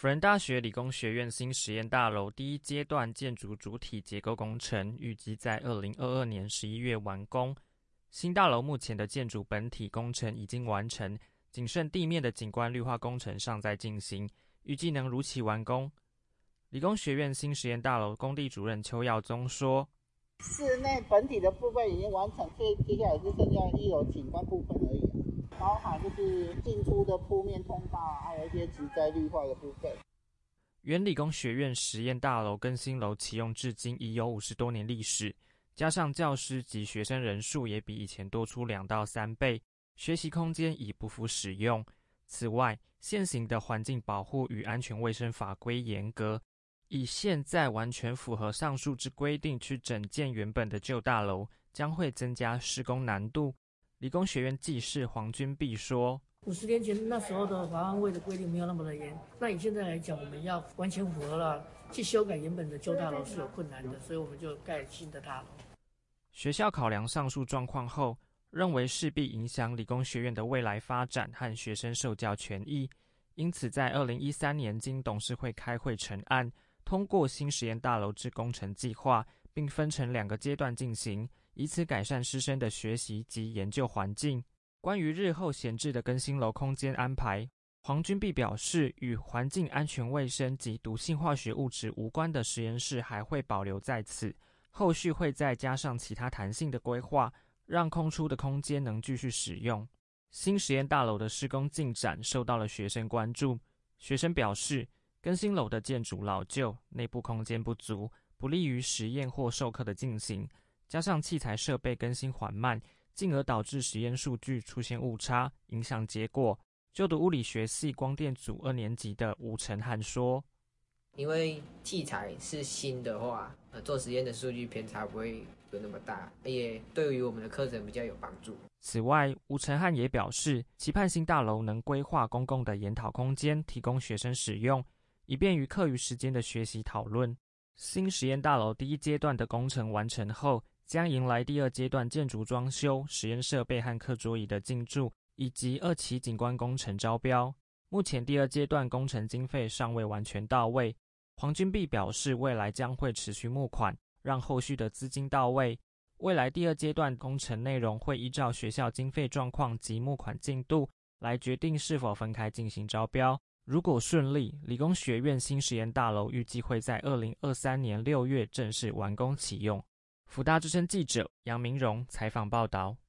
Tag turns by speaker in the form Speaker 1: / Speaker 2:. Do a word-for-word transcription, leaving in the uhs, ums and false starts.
Speaker 1: 辅仁大学理工学院新实验大楼第一阶段建筑主体结构工程预计在二零二二年十一月完工。新大楼目前的建筑本体工程已经完成，仅剩地面的景观绿化工程尚在进行，预计能如期完工。理工学院新实验大楼工地主任邱耀宗说，
Speaker 2: 室内本体的部分已经完成，所以接下来是剩下一楼景观部分而已，包含就是进出的铺面通道，还有一些植栽绿化的部分。
Speaker 1: 原理工学院实验大楼更新楼启用至今已有五十多年历史，加上教师及学生人数也比以前多出两到三倍，学习空间已不敷使用。此外，现行的环境保护与安全卫生法规严格，以现在完全符合上述之规定去整建原本的旧大楼，将会增加施工难度。理工学院技师黄君碧说，
Speaker 3: 五十年前那时候的法安卫的规定没有那么的严，那以现在来讲，我们要完全符合了，去修改原本的旧大楼是有困难的，所以我们就盖新的大楼。
Speaker 1: 学校考量上述状况后，认为势必影响理工学院的未来发展和学生受教权益，因此在二零一三年经董事会开会成案，通过新实验大楼之工程计划，并分成两个阶段进行，以此改善师生的学习及研究环境。关于日后闲置的更新楼空间安排，黄君碧表示，与环境安全卫生及毒性化学物质无关的实验室还会保留在此，后续会再加上其他弹性的规划，让空出的空间能继续使用。新实验大楼的施工进展受到了学生关注，学生表示，更新楼的建筑老旧，内部空间不足，不利于实验或授课的进行，加上器材设备更新缓慢，进而导致实验数据出现误差，影响结果。就读物理学系光电组二年级的吴承汉说，
Speaker 4: 因为器材是新的话，呃，做实验的数据偏差不会有那么大，也对于我们的课程比较有帮助。
Speaker 1: 此外，吴承汉也表示，期盼新大楼能规划公共的研讨空间，提供学生使用，以便于课余时间的学习讨论。新实验大楼第一阶段的工程完成后，将迎来第二阶段建筑装修、实验设备和课桌椅的进驻，以及二期景观工程招标。目前第二阶段工程经费尚未完全到位，黄君碧表示，未来将会持续募款，让后续的资金到位。未来第二阶段工程内容会依照学校经费状况及募款进度来决定是否分开进行招标。如果顺利，理工学院新实验大楼预计会在二零二三年六月正式完工启用。辅大之声记者杨明荣采访报道。